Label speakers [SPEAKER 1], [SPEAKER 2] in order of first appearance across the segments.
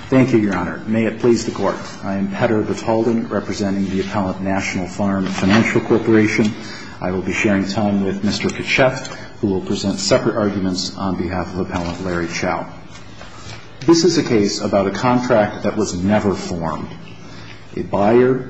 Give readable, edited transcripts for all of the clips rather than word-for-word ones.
[SPEAKER 1] Thank you, Your Honor. May it please the Court. I am Petter Batalden, representing the appellant National Farm Financial Corporation. I will be sharing time with Mr. Kachet, who will present separate arguments on behalf of appellant Larry Chow. This is a case about a contract that was never formed. A buyer,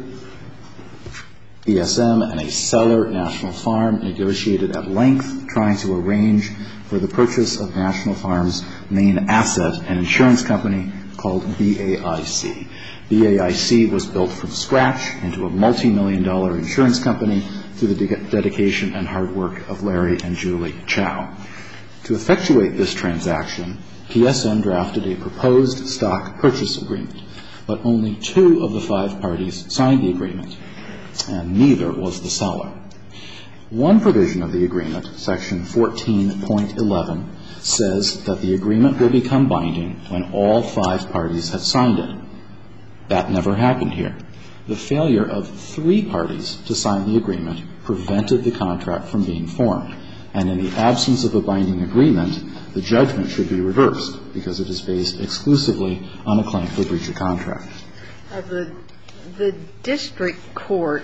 [SPEAKER 1] ESM, and a seller, National Farm, negotiated at length trying to arrange for the purchase of National Farm's main asset, an insurance company called BAIC. BAIC was built from scratch into a multi-million-dollar insurance company through the dedication and hard work of Larry and Julie Chow. To effectuate this transaction, PSM drafted a proposed stock purchase agreement, but only 2 of the 5 parties signed the agreement, and neither was the seller. One provision of the agreement, Section 14.11, says that the agreement will become binding when all 5 parties have signed it. That never happened here. The failure of 3 parties to sign the agreement prevented the contract from being formed, and in the absence of a binding agreement, the judgment should be reversed because it is based exclusively on a claim for breach of contract.
[SPEAKER 2] The district court,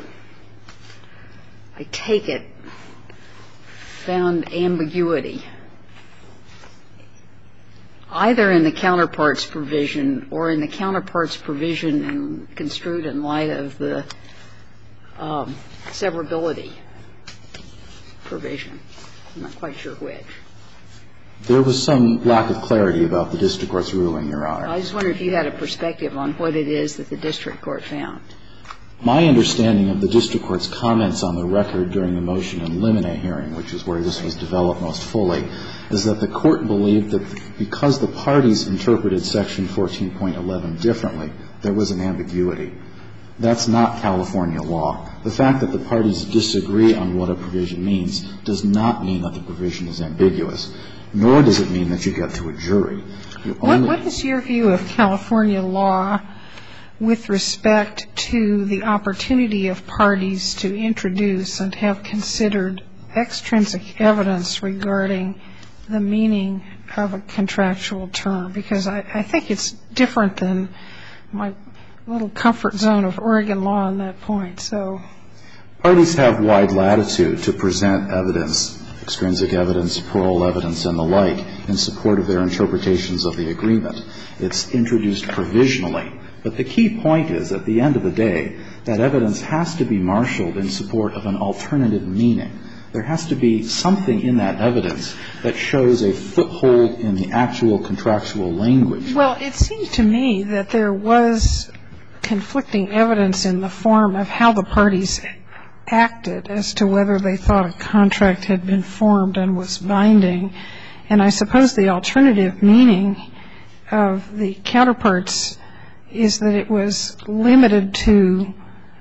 [SPEAKER 2] I take it, found ambiguity either in the counterparts provision or in the counterparts provision construed in light of the severability provision. I'm not quite sure which.
[SPEAKER 1] There was some lack of clarity about the district court's ruling, Your Honor.
[SPEAKER 2] I just wonder if you had a perspective on what it is that the district court found.
[SPEAKER 1] My understanding of the district court's comments on the record during the motion in limine hearing, which is where this was developed most fully, is that the court believed that because the parties interpreted Section 14.11 differently, there was an ambiguity. That's not California law. The fact that the parties disagree on what a provision means does not mean that the provision is ambiguous, nor does it mean that you get to a jury.
[SPEAKER 3] What is your view of California law with respect to the opportunity of parties to introduce and have considered extrinsic evidence regarding the meaning of a contractual term? Because I think it's different than my little comfort zone of Oregon law on that point. So
[SPEAKER 1] parties have wide latitude to present evidence, extrinsic evidence, parole evidence, and the like, in support of their interpretations of the agreement. It's introduced provisionally. But the key point is, at the end of the day, that evidence has to be marshaled in support of an alternative meaning. There has to be something in that evidence that shows a foothold in the actual contractual language.
[SPEAKER 3] Well, it seems to me that there was conflicting evidence in the form of how the parties acted as to whether they thought a contract had been formed and was binding. And I suppose the alternative meaning of the counterparts is that it was limited to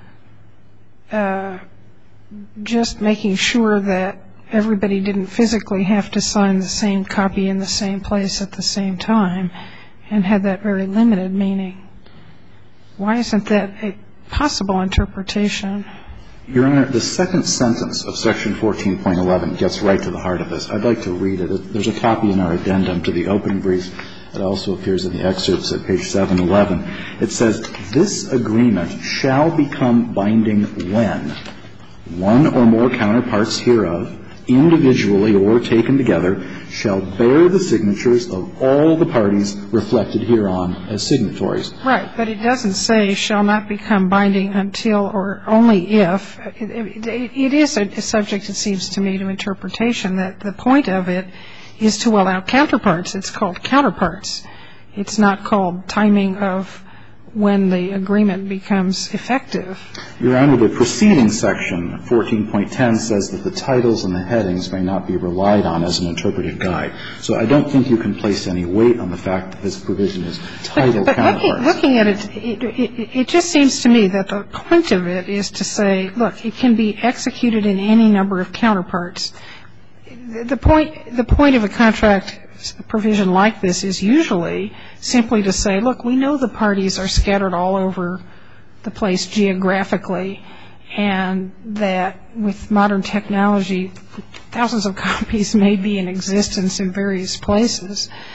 [SPEAKER 3] just making sure that everybody didn't physically have to sign the same copy in the same place at the same time, and had that very limited meaning. Why isn't that a possible interpretation?
[SPEAKER 1] Your Honor, the second sentence of Section 14.11 gets right to the heart of this. I'd like to read it. There's a copy in our addendum to the opening brief. It also appears in the excerpts at page 711. It says, "This agreement shall become binding when one or more counterparts hereof, individually or taken together, shall bear the signatures of all the parties reflected hereon as signatories."
[SPEAKER 3] Right, but it doesn't say shall not become binding until or only if. It is a subject, it seems to me, to interpretation that the point of it is to allow counterparts. It's called counterparts. It's not called timing of when the agreement becomes effective.
[SPEAKER 1] Your Honor, the preceding section, 14.10, says that the titles and the headings may not be relied on as an interpretive guide. So I don't think you can place any weight on the fact that this provision is titled counterparts.
[SPEAKER 3] But looking at it, it just seems to me that the point of it is to say, look, it can be executed in any number of counterparts. The point of a contract provision like this is usually simply to say, look, we know the parties are scattered all over the place geographically, and that with modern technology, thousands of copies may be in existence in various places.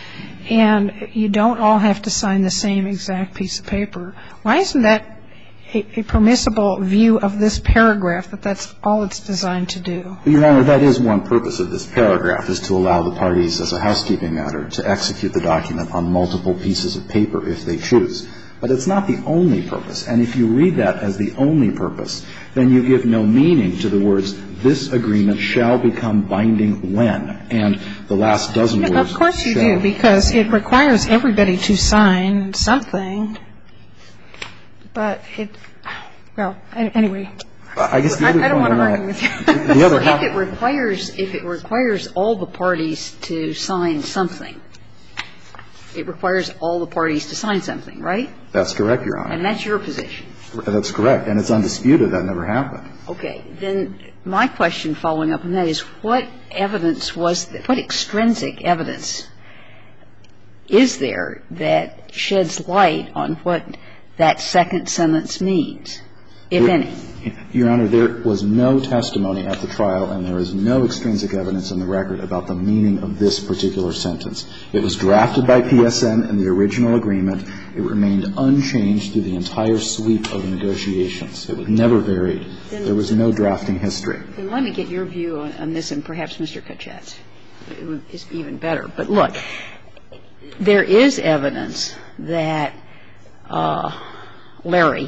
[SPEAKER 3] and you don't all have to sign the same exact piece of paper. Why isn't that a permissible view of this paragraph, that that's all it's designed to do?
[SPEAKER 1] Your Honor, that is one purpose of this paragraph, is to allow the parties, as a housekeeping matter, to execute the document on multiple pieces of paper if they choose. But it's not the only purpose. And if you read that as the only purpose, then you give no meaning to the words, this agreement shall become binding when, and the last dozen words shall.
[SPEAKER 3] Of course you do, because it requires everybody to sign something. But anyway.
[SPEAKER 1] I guess the other
[SPEAKER 3] I don't
[SPEAKER 1] point
[SPEAKER 3] want to
[SPEAKER 1] on
[SPEAKER 3] argue with you.
[SPEAKER 1] The other half.
[SPEAKER 2] If it requires all the parties to sign something, it requires all the parties to sign something, right?
[SPEAKER 1] That's correct, Your Honor.
[SPEAKER 2] And that's your position.
[SPEAKER 1] That's correct. And it's undisputed that never happened.
[SPEAKER 2] Okay. Then my question following up on that is, what evidence was – what extrinsic evidence is there that sheds light on what that second sentence means, if any?
[SPEAKER 1] Your Honor, there was no testimony at the trial, and there is no extrinsic evidence in the record about the meaning of this particular sentence. It was drafted by PSN in the original agreement. It remained unchanged through the entire sweep of the negotiations. It was never varied. There was no drafting history.
[SPEAKER 2] Then let me get your view on this, and perhaps Mr. Kachet's is even better. But look, there is evidence that Larry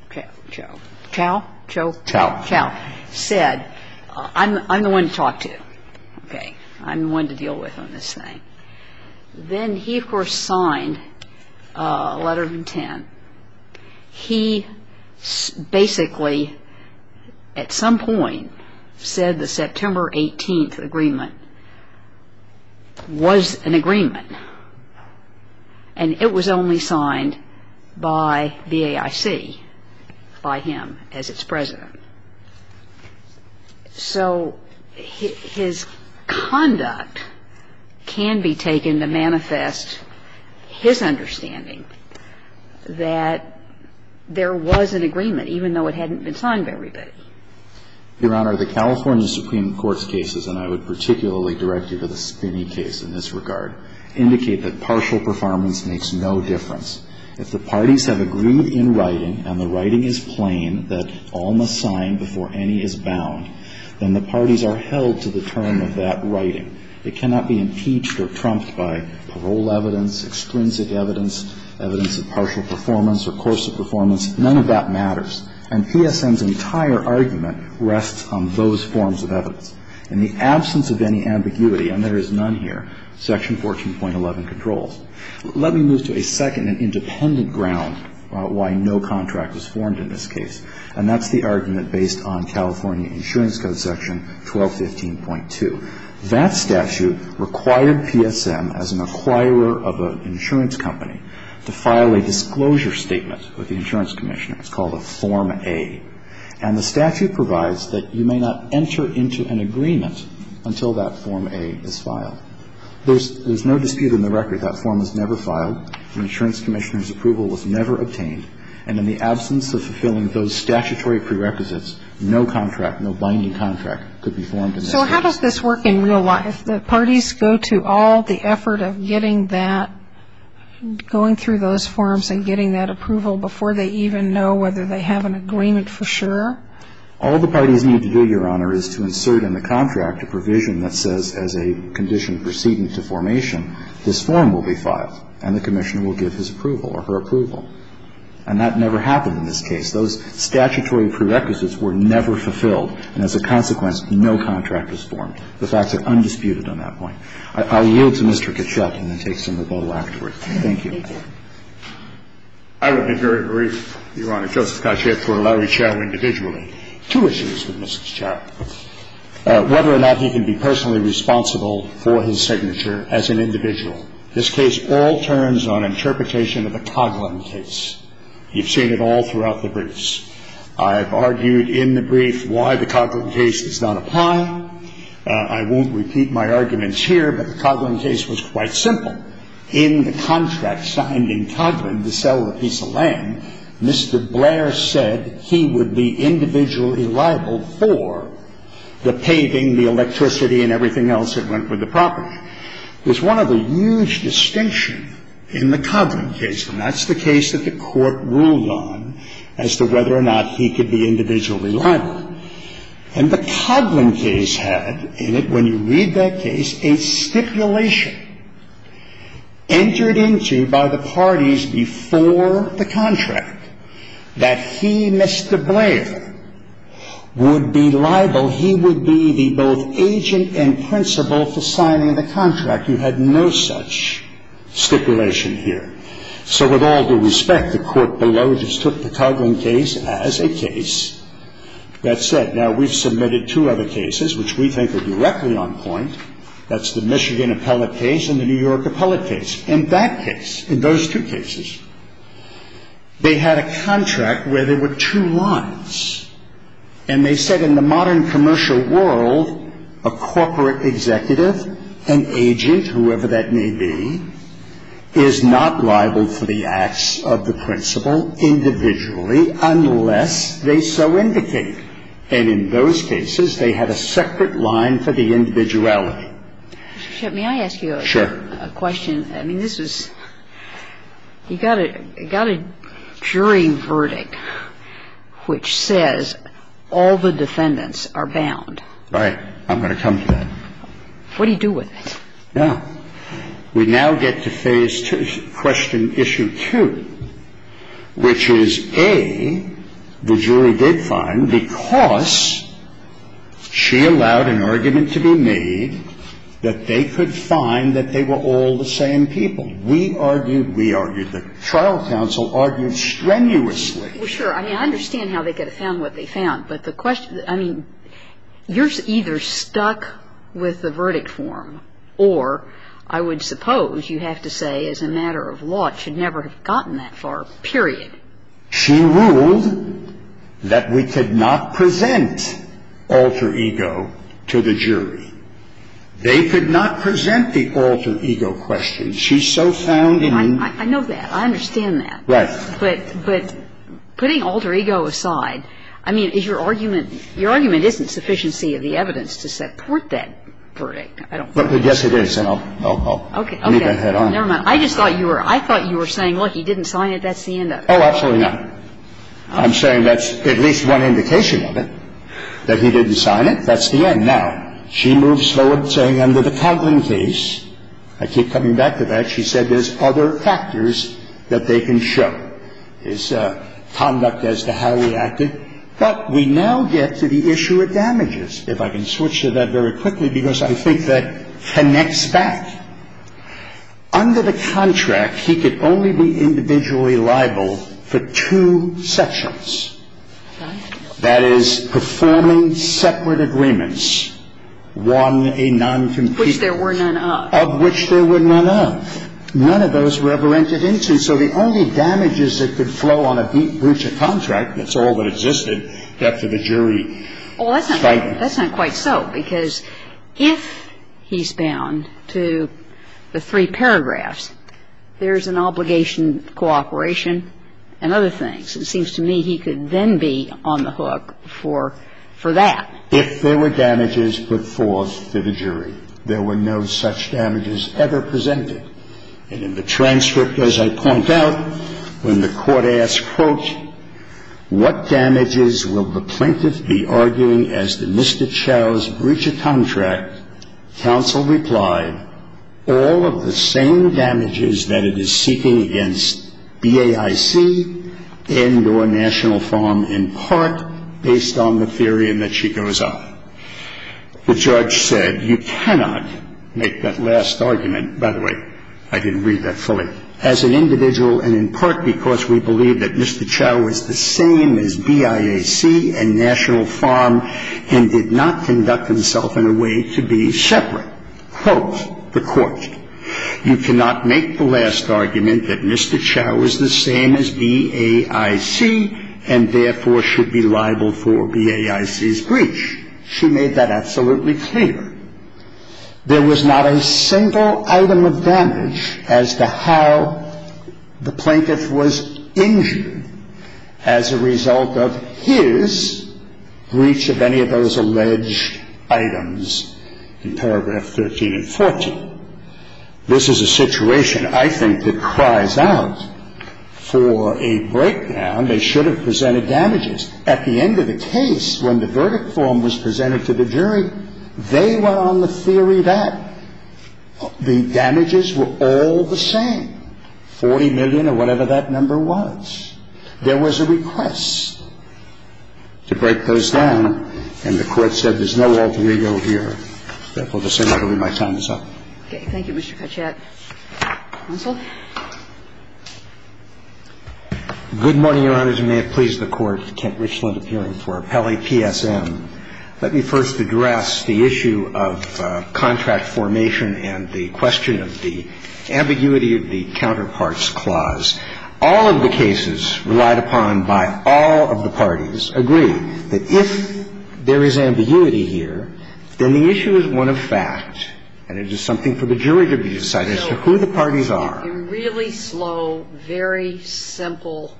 [SPEAKER 2] Chow said, I'm the one to talk to. Okay. I'm the one to deal with on this thing. Then he, of course, signed a letter of intent. He basically, at some point, said the September 18th agreement was an agreement. And it was only signed by BAIC, by him as its president. So his conduct can be taken to manifest his understanding that there was an agreement, even though it hadn't been signed by everybody.
[SPEAKER 1] Your Honor, the California Supreme Court's cases, and I would particularly direct you to the Spinney case in this regard, indicate that partial performance makes no difference. If the parties have agreed in writing, and the writing is plain that all must sign before any is bound, then the parties are held to the term of that writing. It cannot be impeached or trumped by parole evidence, extrinsic evidence, evidence of partial performance or course of performance. None of that matters. And PSN's entire argument rests on those forms of evidence. In the absence of any ambiguity, and there is none here, Section 14.11 controls. Let me move to a second and independent ground why no contract was formed in this case, and that's the argument based on California Insurance Code Section 1215.2. That statute required PSM, as an acquirer of an insurance company, to file a disclosure statement with the insurance commissioner. It's called a Form A. And the statute provides that you may not enter into an agreement until that Form A is filed. There's no dispute in the record that form was never filed. The insurance commissioner's approval was never obtained. And in the absence of fulfilling those statutory prerequisites, no contract, no binding contract could be formed in this case.
[SPEAKER 3] So how does this work in real life? The parties go to all the effort of getting that, going through those forms and getting that approval before they even know whether they have an agreement for sure?
[SPEAKER 1] All the parties need to do, Your Honor, is to insert in the contract a provision that says, as a condition proceeding to formation, this form will be filed, and the commissioner will give his approval or her approval. And that never happened in this case. Those statutory prerequisites were never fulfilled, and as a consequence, no contract was formed. The facts are undisputed on that point. I'll yield to Mr. Kachet and then take some rebuttal afterwards. Thank you.
[SPEAKER 4] I would be very brief, Your Honor. Joseph Kachet for Larry Chow individually. Two issues with Mr. Chow. Whether or not he can be personally responsible for his signature as an individual. This case all turns on interpretation of the Coghlan case. You've seen it all throughout the briefs. I've argued in the brief why the Coghlan case does not apply. I won't repeat my arguments here, but the Coghlan case was quite simple. In the contract signed in Coghlan to sell the piece of land, Mr. Blair said he would be individually liable for the paving, the electricity, and everything else that went with the property. There's one other huge distinction in the Coghlan case, and that's the case that the Court ruled on as to whether or not he could be individually liable. And the Coghlan case had in it, when you read that case, a stipulation entered into by the parties before the contract that he, Mr. Blair, would be liable. He would be the both agent and principal for signing the contract. You had no such stipulation here. So with all due respect, the Court below just took the Coghlan case as a case. That said, now we've submitted two other cases which we think are directly on point. That's the Michigan appellate case and the New York appellate case. In that case, in those two cases, they had a contract where there were two lines. And they said in the modern commercial world, a corporate executive, an agent, whoever that may be, is not liable for the acts of the principal individually unless they so indicate. And in those cases, they had a separate line for the individuality.
[SPEAKER 2] Mr. Shep, may I ask you a question? I mean, this is – you got a jury verdict which says all the defendants are bound.
[SPEAKER 4] Right. I'm going to come to that.
[SPEAKER 2] What do you do with it?
[SPEAKER 4] Now, we now get to phase two, question issue 2, which is, A, the jury did find because she allowed an argument to be made that they could find that they were all the same people. We argued, the trial counsel argued strenuously.
[SPEAKER 2] Well, sure. I mean, I understand how they could have found what they found. But the question – I mean, you're either stuck with the verdict form or I would suppose you have to say as a matter of law it should never have gotten that far, period.
[SPEAKER 4] She ruled that we could not present alter ego to the jury. They could not present the alter ego question. She so found in –
[SPEAKER 2] I know that. I understand that.
[SPEAKER 4] Right.
[SPEAKER 2] But putting alter ego aside, I mean, is your argument isn't sufficiency of the evidence to support that verdict. I don't think.
[SPEAKER 4] Yes, it is, and I'll meet that head on.
[SPEAKER 2] Never mind. I thought you were saying, look, he didn't sign it, that's the end of it.
[SPEAKER 4] Oh, absolutely not. Okay. I'm saying that's at least one indication of it, that he didn't sign it. That's the end. Now, she moves forward saying under the Coghlan case, I keep coming back to that, she said there's other factors that they can show. His conduct as to how he acted. But we now get to the issue of damages, if I can switch to that very quickly, because I think that connects back. Under the contract, he could only be individually liable for 2 sections. That is, performing separate agreements. One, a non-compete.
[SPEAKER 2] Which there were none of.
[SPEAKER 4] Of which there were none of. None of those were ever entered into. So the only damages that could flow on a breach of contract, that's all that existed after the jury.
[SPEAKER 2] Well, that's not quite so, because if he's bound to the 3 paragraphs, there's an obligation of cooperation and other things. It seems to me he could then be on the hook for that.
[SPEAKER 4] If there were damages put forth to the jury, there were no such damages ever presented. And in the transcript, as I point out, when the court asked, quote, what damages will the plaintiff be arguing as to Mr. Chow's breach of contract, counsel replied, all of the same damages that it is seeking against BAIC and or National Farm in part based on the theory, and that she goes on. The judge said, you cannot make that last argument. By the way, I didn't read that fully. As an individual, and in part because we believe that Mr. Chow is the same as BIAC and National Farm and did not conduct himself in a way to be separate. Quote, the court, you cannot make the last argument that Mr. Chow is the same as BAIC and therefore should be liable for BAIC's breach. She made that absolutely clear. There was not a single item of damage as to how the plaintiff was injured as a result of his breach of any of those alleged items in paragraph 13 and 14. This is a situation, I think, that cries out for a breakdown. They should have presented damages. At the end of the case, when the verdict form was presented to the jury, they went on the theory that the damages were all the same, $40 million or whatever that number was. There was a request to break those down, and the Court said there's no alter ego here. Therefore, the same, I believe my time is up.
[SPEAKER 2] Okay. Thank you, Mr. Kachet. Counsel?
[SPEAKER 5] Good morning, Your Honors, and may it please the Court. Kent Richland appearing for Appellee PSM. Let me first address the issue of contract formation and the question of the ambiguity of the counterparts clause. All of the cases relied upon by all of the parties agree that if there is ambiguity here, then the issue is one of fact, and it is something for the jury to be decided as to who the parties are.
[SPEAKER 2] In really slow, very simple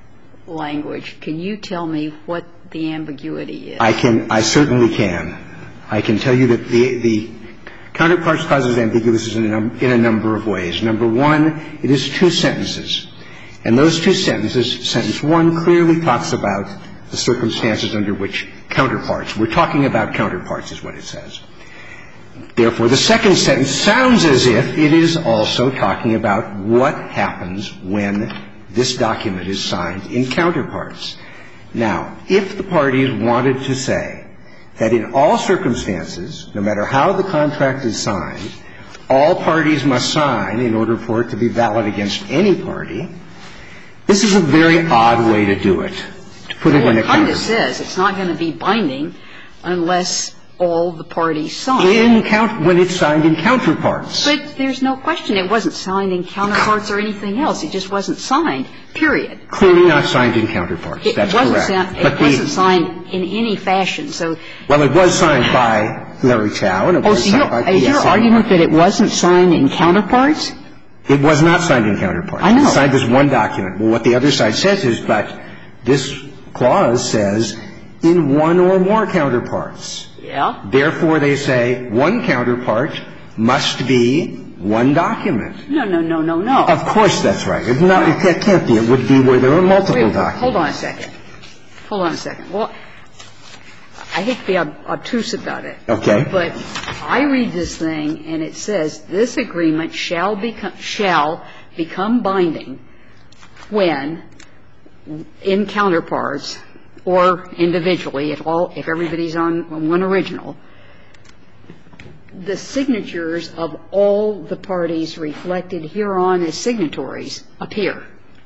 [SPEAKER 2] language, can you tell me what the ambiguity is?
[SPEAKER 5] I certainly can. I can tell you that the counterparts clause is ambiguous in a number of ways. Number one, it is two sentences. And those two sentences, sentence one clearly talks about the circumstances under which counterparts. We're talking about counterparts is what it says. Therefore, the second sentence sounds as if it is also talking about what happens when this document is signed in counterparts. Now, if the parties wanted to say that in all circumstances, no matter how the contract is signed, all parties must sign in order for it to be valid against any party, this is a very odd way to do it, to put it in a counterpart.
[SPEAKER 2] Well, it kind of says it's not going to be binding unless all the parties sign.
[SPEAKER 5] When it's signed in counterparts.
[SPEAKER 2] But there's no question it wasn't signed in counterparts or anything else. It just wasn't signed, period.
[SPEAKER 5] Clearly not signed in counterparts. That's correct.
[SPEAKER 2] It wasn't signed in any fashion.
[SPEAKER 5] Well, it was signed by Larry Chow and it was signed by PSM.
[SPEAKER 2] Is your argument that it wasn't signed in counterparts?
[SPEAKER 5] It was not signed in counterparts.
[SPEAKER 2] I know.
[SPEAKER 5] It was signed as one document. Well, what the other side says is, but this clause says in one or more counterparts.
[SPEAKER 2] Yeah.
[SPEAKER 5] Therefore, they say one counterpart must be one document.
[SPEAKER 2] No.
[SPEAKER 5] Of course that's right. It can't be. It would be where there are multiple documents.
[SPEAKER 2] Hold on a second. Well, I hate to be obtuse about it.
[SPEAKER 5] Okay.
[SPEAKER 2] But I read this thing and it says this agreement shall become binding when in counterparts or individually, if everybody's on one original, the signatures of all the parties reflected hereon as signatories appear.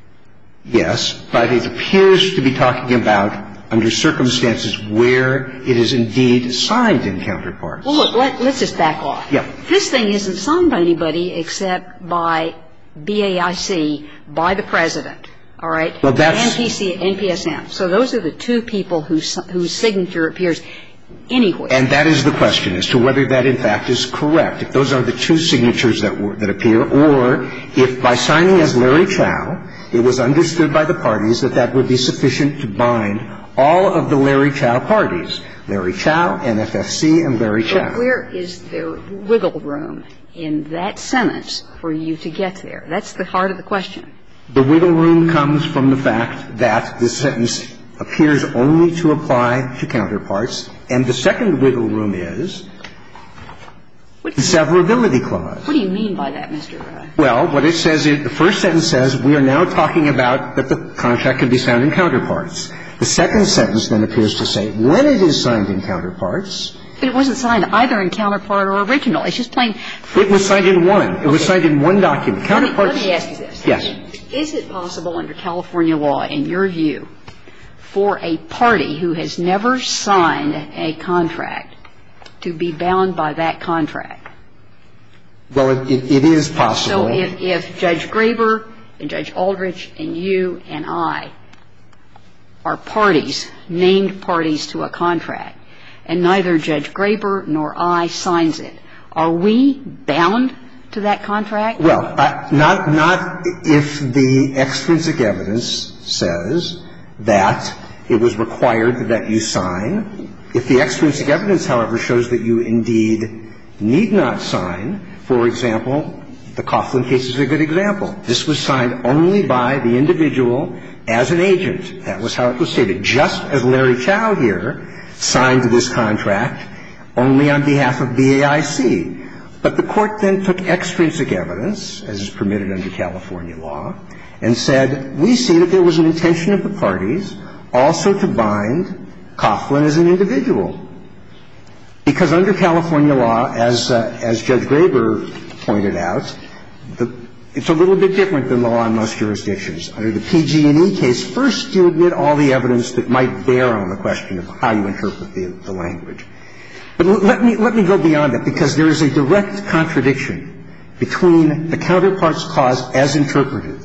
[SPEAKER 5] Yes, but it appears to be talking about under circumstances where it is indeed signed in counterparts.
[SPEAKER 2] Well, look, let's just back off.
[SPEAKER 5] Yeah.
[SPEAKER 2] This thing isn't signed by anybody except by BAIC, by the President. All right?
[SPEAKER 5] Well, that's
[SPEAKER 2] and PSM. So those are the two people whose signature appears anywhere.
[SPEAKER 5] And that is the question as to whether that, in fact, is correct. If those are the two signatures that appear, or if by signing as Larry Chow, it was understood by the parties that that would be sufficient to bind all of the Larry Chow parties, Larry Chow, NFFC, and Larry Chow.
[SPEAKER 2] So where is there wiggle room in that sentence for you to get there? That's the heart of the question.
[SPEAKER 5] The wiggle room comes from the fact that this sentence appears only to apply to counterparts, and the second wiggle room is the severability clause.
[SPEAKER 2] What do you mean by that, Mr.
[SPEAKER 5] Well, what it says is the first sentence says we are now talking about that the contract can be signed in counterparts. The second sentence then appears to say when it is signed in counterparts.
[SPEAKER 2] But it wasn't signed either in counterpart or original. It's just plain.
[SPEAKER 5] It was signed in one. It was signed in one document. Counterparts.
[SPEAKER 2] Let me ask you this.
[SPEAKER 5] Yes.
[SPEAKER 2] Is it possible under California law, in your view, for a party who has never signed a contract to be bound by that contract?
[SPEAKER 5] Well, it is possible.
[SPEAKER 2] So if Judge Graber and Judge Aldrich and you and I are parties, named parties to a contract, and neither Judge Graber nor I signs it, are we bound to that contract?
[SPEAKER 5] Well, not if the extrinsic evidence says that it was required that you sign. If the extrinsic evidence, however, shows that you indeed need not sign, for example, The Coughlin case is a good example. This was signed only by the individual as an agent. That was how it was stated. Just as Larry Chow here signed this contract only on behalf of BAIC. But the court then took extrinsic evidence, as is permitted under California law, and said, we see that there was an intention of the parties also to bind Coughlin as an individual. Because under California law, as Judge Graber pointed out, it's a little bit different than the law in most jurisdictions. Under the PG&E case, first you admit all the evidence that might bear on the question of how you interpret the language. But let me go beyond that, because there is a direct contradiction between the counterparts clause as interpreted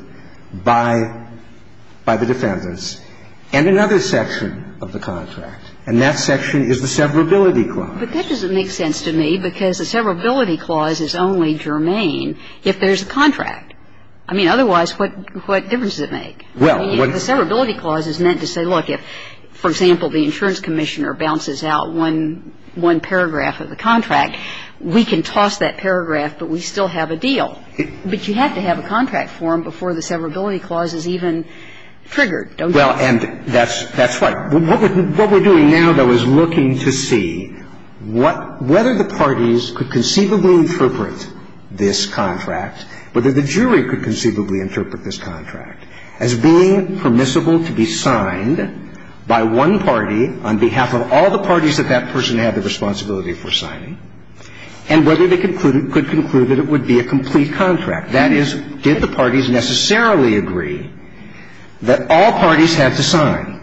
[SPEAKER 5] by the defendants and another section of the contract. And that section is the severability clause.
[SPEAKER 2] But that doesn't make sense to me, because the severability clause is only germane if there's a contract. I mean, otherwise, what difference does it make?
[SPEAKER 5] Well,
[SPEAKER 2] I mean, the severability clause is meant to say, look, if, for example, the insurance commissioner bounces out one paragraph of the contract, we can toss that paragraph, but we still have a deal. But you have to have a contract form before the severability clause is even triggered, don't you?
[SPEAKER 5] Well, and that's right. What we're doing now, though, is looking to see whether the parties could conceivably interpret this contract, whether the jury could conceivably interpret this contract as being permissible to be signed by one party on behalf of all the parties that that person had the responsibility for signing, and whether they could conclude that it would be a complete contract. That is, did the parties necessarily agree that all parties had to sign?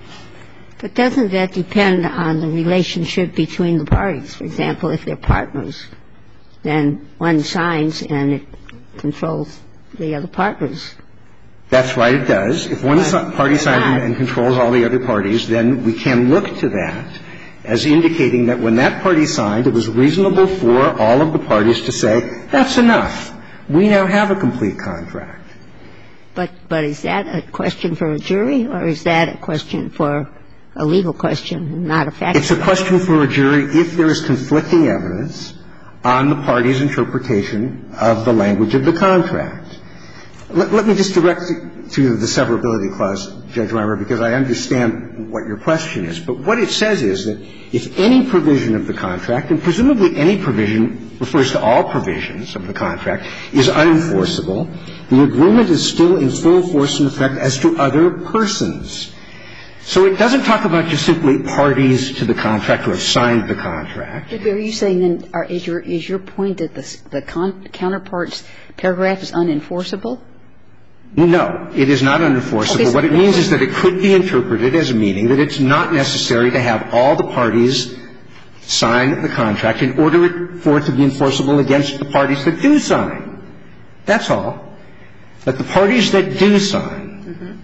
[SPEAKER 6] But doesn't that depend on the relationship between the parties? For example, if they're partners, then one signs and it controls the other partners.
[SPEAKER 5] That's right, it does. If one party signs and controls all the other parties, then we can look to that as indicating that when that party signed, it was reasonable for all of the parties to say, that's enough. We now have a complete contract.
[SPEAKER 6] But is that a question for a jury, or is that a question for a legal question, not a fact?
[SPEAKER 5] It's a question for a jury if there is conflicting evidence on the party's interpretation of the language of the contract. Let me just direct you to the severability clause, Judge Reimer, because I understand what your question is. But what it says is that if any provision of the contract, and presumably any provision refers to all provisions of the contract, is unenforceable, the agreement is still in full force and effect as to other persons. So it doesn't talk about just simply parties to the contract who have signed the contract.
[SPEAKER 2] Are you saying then, is your point that the counterpart's paragraph is unenforceable?
[SPEAKER 5] No, it is not unenforceable.
[SPEAKER 2] Okay, so
[SPEAKER 5] what it means is that it could be interpreted as meaning that it's not necessary to have all the parties sign the contract in order for it to be enforceable against the parties that do sign. That's all. But the parties that do sign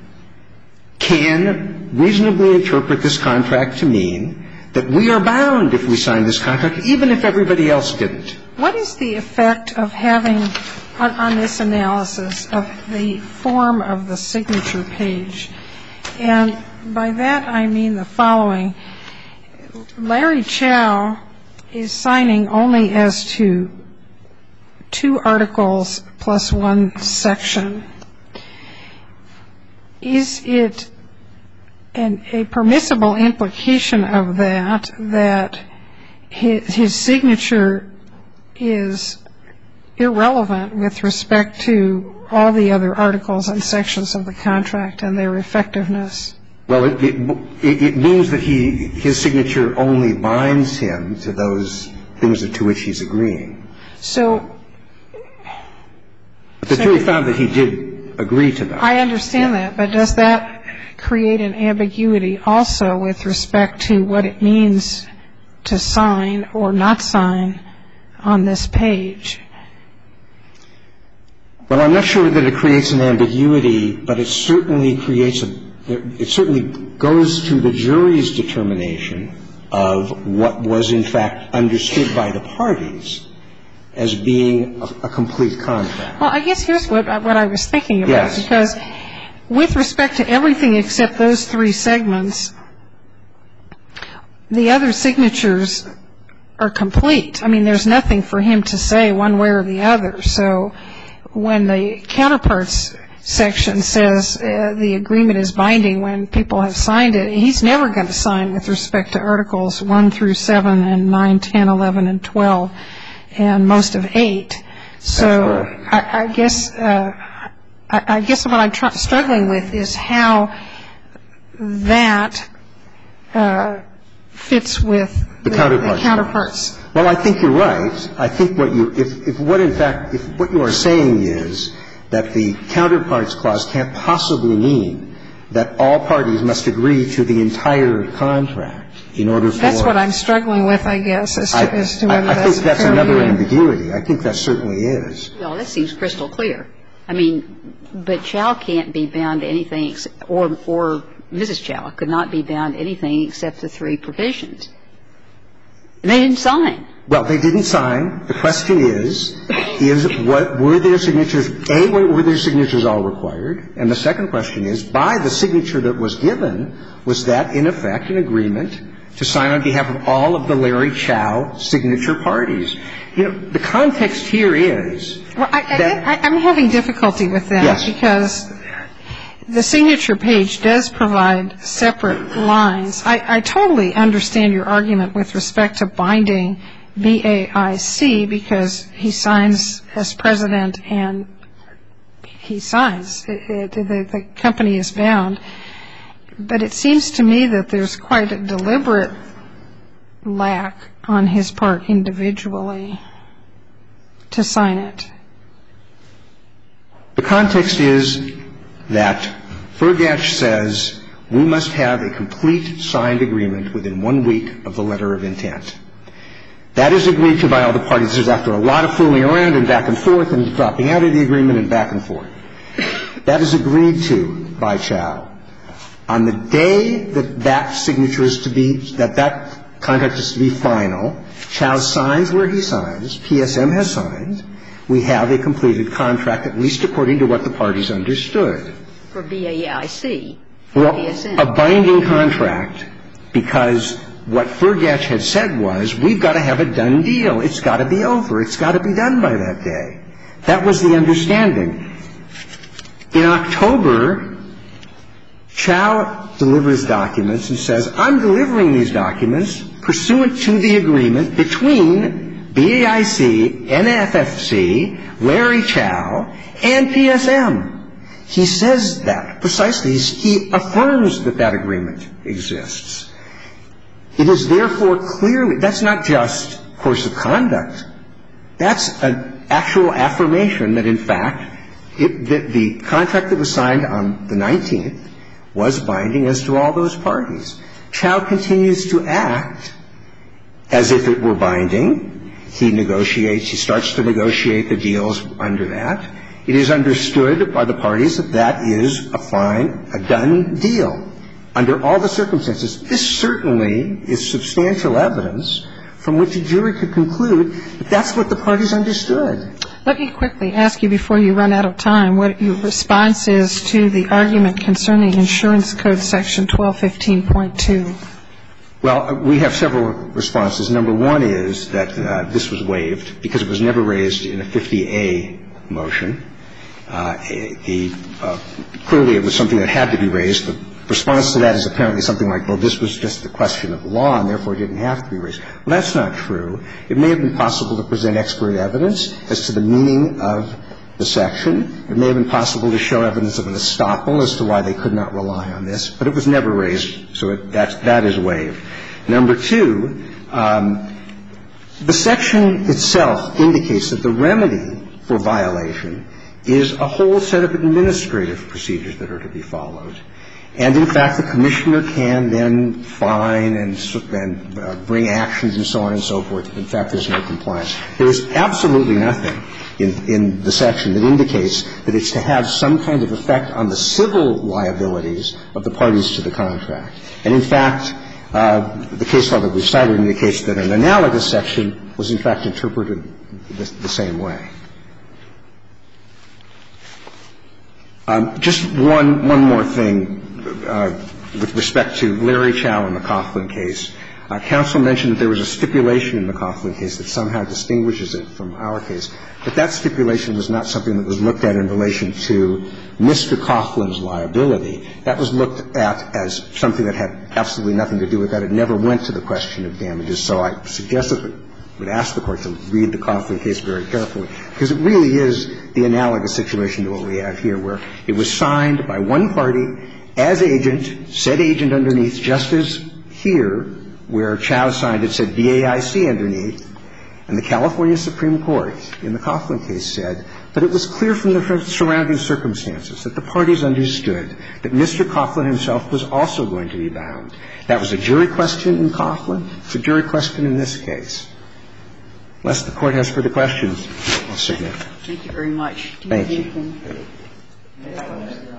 [SPEAKER 5] can reasonably interpret this contract to mean that we are bound if we sign this contract, even if everybody else didn't.
[SPEAKER 3] What is the effect of having, on this analysis, of the form of the signature page? And by that I mean the following. Larry Chow is signing only as to 2 articles plus 1 section. Is it a permissible implication of that his signature is irrelevant with respect to all the other articles and sections of the contract and their effectiveness?
[SPEAKER 5] Well, it means that his signature only binds him to those things to which he's agreeing.
[SPEAKER 3] So
[SPEAKER 5] the jury found that he did agree to that.
[SPEAKER 3] I understand that, but does that create an ambiguity also with respect to what it means to sign or not sign on this page?
[SPEAKER 5] Well, I'm not sure that it creates an ambiguity, but it certainly goes to the jury's determination of what was in fact understood by the parties as being a complete contract.
[SPEAKER 3] Well, I guess here's what I was thinking about.
[SPEAKER 5] Yes.
[SPEAKER 3] Because with respect to everything except those 3 segments, the other signatures are complete. I mean, there's nothing for him to say one way or the other. So when the counterparts section says the agreement is binding when people have signed it, he's never going to sign with respect to Articles 1 through 7 and 9, 10, 11, and 12, and most of 8. So I guess what I'm struggling with is how that fits with the counterparts.
[SPEAKER 5] Well, I think you're right. I think what you are saying is that the counterparts clause can't possibly mean that all parties must agree to the entire contract in order for.
[SPEAKER 3] That's what I'm struggling with, I guess, as to whether that's fair.
[SPEAKER 5] I think that's another ambiguity. I think that certainly is.
[SPEAKER 2] Well, that seems crystal clear. I mean, but Chow can't be bound to anything, or Mrs. Chow could not be bound to anything except the 3 provisions. And they didn't sign.
[SPEAKER 5] Well, they didn't sign. The question is what were their signatures? Were their signatures all required? And the second question is, by the signature that was given, was that in effect an agreement to sign on behalf of all of the Larry Chow signature parties? You know, the context here is that
[SPEAKER 3] I'm having difficulty with that.
[SPEAKER 5] Yes.
[SPEAKER 3] Because the signature page does provide separate lines. I totally understand your argument with respect to binding BAIC because he signs as president and he signs. The company is bound. But it seems to me that there's quite a deliberate lack on his part individually to sign it.
[SPEAKER 5] the context is that Fergatch says we must have a complete signed agreement within 1 week of the letter of intent. That is agreed to by all the parties. This is after a lot of fooling around and back and forth and dropping out of the agreement and back and forth. That is agreed to by Chow. On the day that that signature is to be, that contract is to be final, Chow signs where he signs, PSM has signed, we have a completed contract, at least according to what the parties understood.
[SPEAKER 2] For BAIC,
[SPEAKER 5] Well,
[SPEAKER 2] PSM.
[SPEAKER 5] a binding contract, because what Fergatch had said was, we've got to have a done deal. It's got to be over. It's got to be done by that day. That was the understanding. In October, Chow delivers documents and says, I'm delivering these documents pursuant to the agreement between BAIC, NFFC, Larry Chow, and PSM. He says that precisely. He affirms that that agreement exists. It is therefore clearly, that's not just course of conduct. That's an actual affirmation that, in fact, the contract that was signed on the 19th was binding as to all those parties. Chow continues to act as if it were binding. He negotiates. He starts to negotiate the deals under that. It is understood by the parties that that is a done deal. Under all the circumstances, this certainly is substantial evidence from which a jury could conclude that that's what the parties understood.
[SPEAKER 3] Let me quickly ask you before you run out of time what your response is to the argument concerning Insurance Code Section 1215.2.
[SPEAKER 5] Well, we have several responses. Number one is that this was waived because it was never raised in a 50A motion. Clearly, it was something that had to be raised. The response to that is apparently something like, well, this was just a question of law and therefore it didn't have to be raised. Well, that's not true. It may have been possible to present expert evidence as to the meaning of the section. It may have been possible to show evidence of an estoppel as to why they could not rely on this, but it was never raised, so that is waived. Number two, the section itself indicates that the remedy for violation is a whole set of administrative procedures that are to be followed. And, in fact, the commissioner can then fine and bring actions and so on and so forth. In fact, there's no compliance. There is absolutely nothing in the section that indicates that it's to have some kind of effect on the civil liabilities of the parties to the contract. And, in fact, the case law that we've cited indicates that an analogous section was, in fact, interpreted the same way. Just one more thing with respect to Larry Chow and the Coughlin case. Counsel mentioned that there was a stipulation in the Coughlin case that somehow distinguishes it from our case. But that stipulation was not something that was looked at in relation to Mr. Coughlin's liability. That was looked at as something that had absolutely nothing to do with that. It never went to the question of damages. So I suggest that we would ask the Court to read the Coughlin case very carefully, because it really is the analogous situation to what we have here, where it was signed by one party as agent, said agent underneath, just as here, where Chow signed it, said BAIC underneath. And the California Supreme Court in the Coughlin case said that it was clear from the surrounding circumstances that the parties understood that Mr. Coughlin himself was also going to be bound. That was a jury question in Coughlin. It's a jury question in this case. Unless the Court has further questions, I'll submit.
[SPEAKER 2] Thank you very much.
[SPEAKER 5] Thank you.